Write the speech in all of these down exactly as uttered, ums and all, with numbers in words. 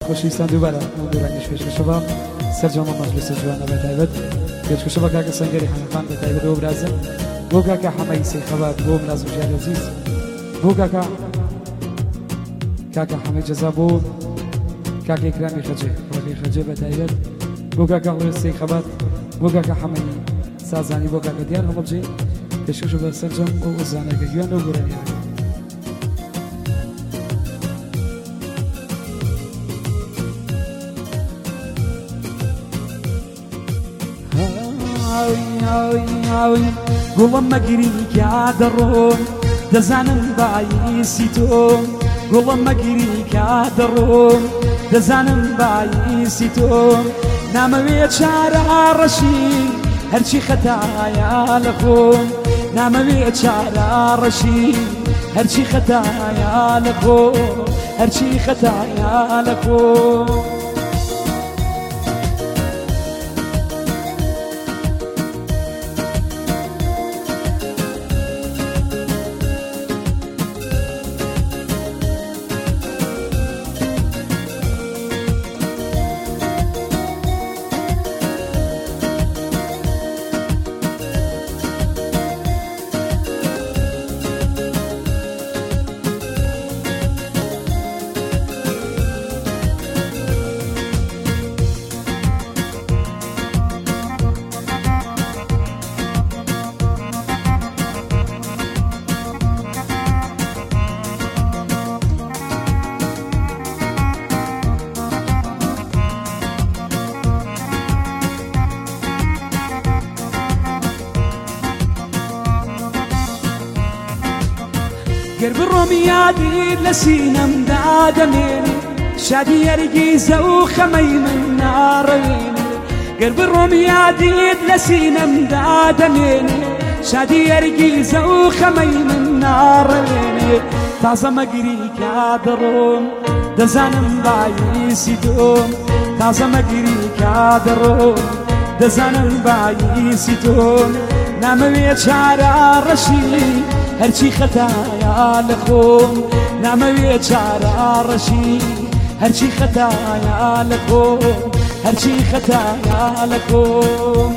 خۆشەویستان دووبارە دوورانی پێشکەشەوە سەرجەمە مەجلیسە جوانە بەتایبەت پێشکەشەوە کاکە سەنگەری حەنەفان بەتایبەتەوە برازم بۆ کاکە حەمەی سەیخەبات بۆ مراز بژار عەزیز بۆ کاکە کاکە حەمەی جەزا بۆ کاکە ئیکرامی خەجێ ڕەبی خەجێ بەتایبەت بۆ کاکە هەڵوێ سەیخەبات بۆ کاکە حەمەی سازانی بۆ کاکە دیار هەڵەبجێ پێشکەشەوە سەرجەم بۆ زانەکە گوێن و گۆرانیان گوڵم مەگیری کا دەڕۆن دەزانم باییسی تۆ گوڵم مەگیری کا دەڕۆن دەزانم باییسی تۆ نامەوێ چارە ڕەشی هەرچی خەتایە لە خۆم نامەوێ چارە ڕەشی هەرچی خەتایە لە خۆ هەرچی خەتایە لە خۆ گەر بڕۆم یادیت لە سینەمدا دەمێنێ شادی هەرگیزە و خەمەی من ناڕەوێنێ گەر بڕۆم یادیت لە سینەمدا دەمێنێ شادی هەرگیزە و خەمەی من ناڕەوێنێ تازە مەگیری کا دەڕۆم دەزانم باییسی تۆم تازە مەگیری کا دەڕۆم دەزانم باییسی تۆم نامەوێ چارە ڕەشی هەرچی خەتایە لە خۆم نامەوێ چارە ڕەشی هەرچی خەتایە لە خۆم هەرچی خەتایە لە خۆم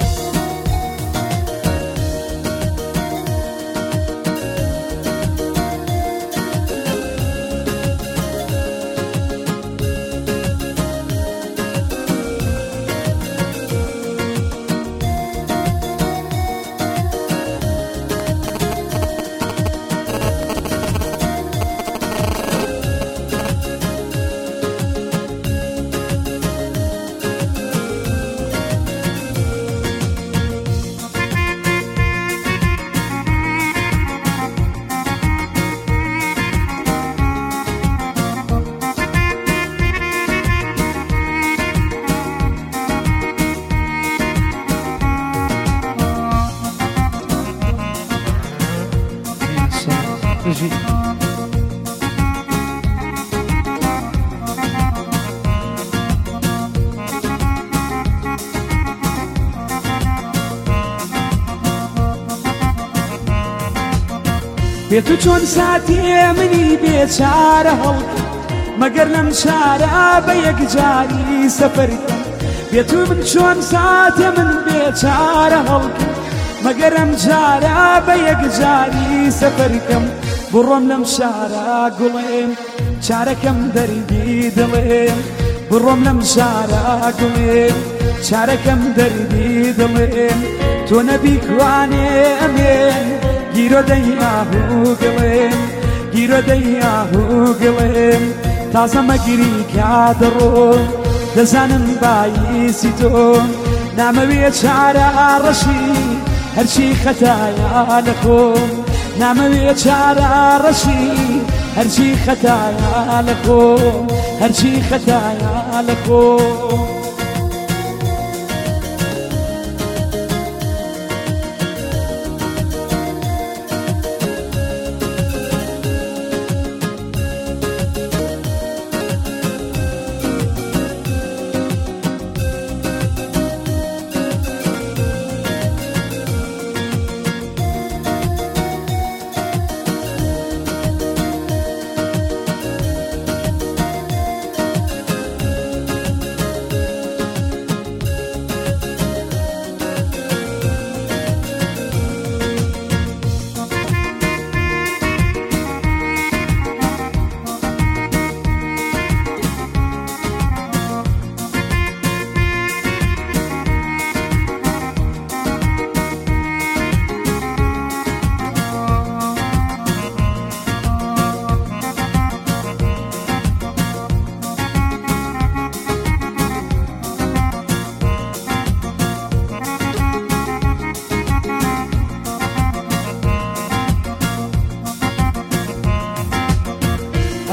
بێت و چۆن ساتێ منی بێچارە هەڵکە مەگەر لەم شارە بە یەکجاری سەفەرکەم بێت و من چۆن ساتێ من بێچارە هەڵکە مەگەر ئەم جارە بە یەکجاری سەفەرکەم بڕۆم لەم شارە گوڵێم چارەکەم دەردی دڵێم بڕۆم لەم شارە گوڵێم چارەکەم دەردی دڵێم تۆ نەبیکوانێ ئەمێن گیرۆ دەیاهوو گڵێم گیرۆ دەیاهوو گڵێم تازە مەگیری کا دەڕۆم دەزانم باییسی تۆ نامەوێ چارە ڕەشی هەرچی خەتایە لە خۆم نامەوێ چارە ڕەشی هەرچی خەتایە لە خۆم هەرچی خەتایە لە خۆم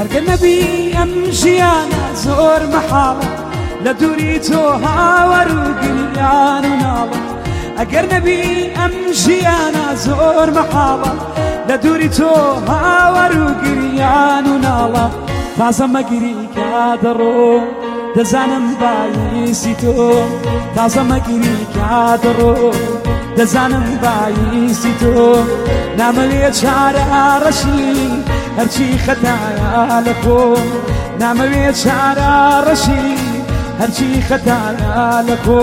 ئەگەر نەبی ئەم ژیانە زۆر مەحاڵە لە دووری تۆ هاوەر و گریان و ناڵە ئەگەر نەبی ئەم ژیانە زۆر مەحاڵە لە دووری تۆ هاوەر و گریان و ناڵە تازە مەگیری کا دەڕۆ دەزانم بایسی تۆ تازە مەگیری کا دەڕۆ دەزانم بایسی تۆ نامەوێ چارە ڕەشی هەرچی خەتایە لە کۆ نامەوێ چارە ڕەشی هەرچی خەتایە لە کۆ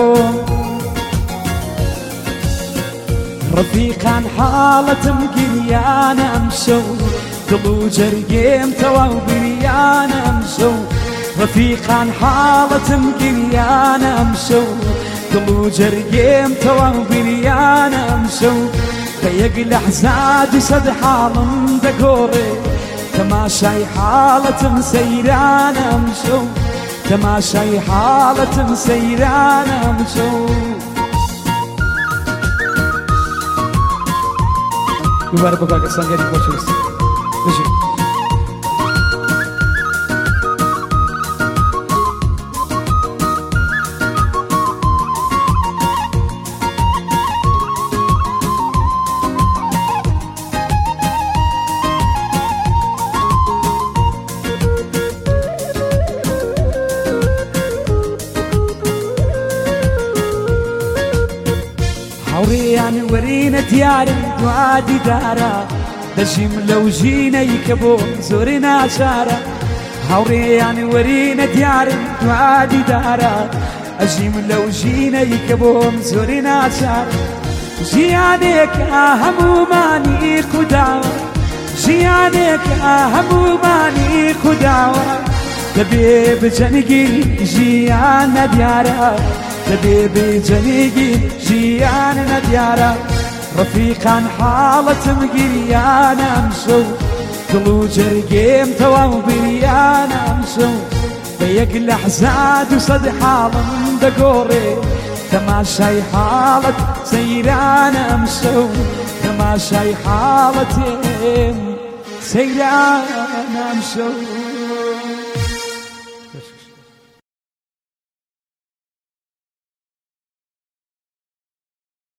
ڕەفیقان حاڵەتم گریانە ئەم شەو دڵ و جەرگێم تەواو بریانە ئەم شەو ڕەفیقان حاڵەتم گریانە ئەم شەو دڵ و جەرگێم تەواو بریانە ئەم شەو بە یەک لەحزات و سەد حاڵم دەگۆڕێ تەماشای حاڵەتم سەیرانە ئەم شەو تەماشای حاڵەتم سەیرانە ئەم شەو دووبارە بۆ کاکە سەنگەری خۆشەویست بژین هاوڕێیان وەرینە دیارم دوا دیدارە دەژیم لەو ژینەی کە بۆم زۆری ناچارە هاوڕێیان وەرینە دیارم دوا دیدارە ئەژیم لەو ژینەی کە بۆم زۆری ناچارە ژیانێکە هەمومانی خودداوە ژیانێکە هەمومانی خودداوە دەبێ بجەنگی ژیان نەدیارە دەبێ بجەنگی ژیان نەدیارە ڕەفیقان حاڵەتم گریانە ئەم شەو دڵ و جەرگێم تەواو بریانە ئەم شەو بە یەک لەحزات و سەد حاڵم دەگۆڕێ تەماشای حاڵەت سەیرانە ئەم شەو تەماشای حاڵەتێم سەیرانە ئەم شەو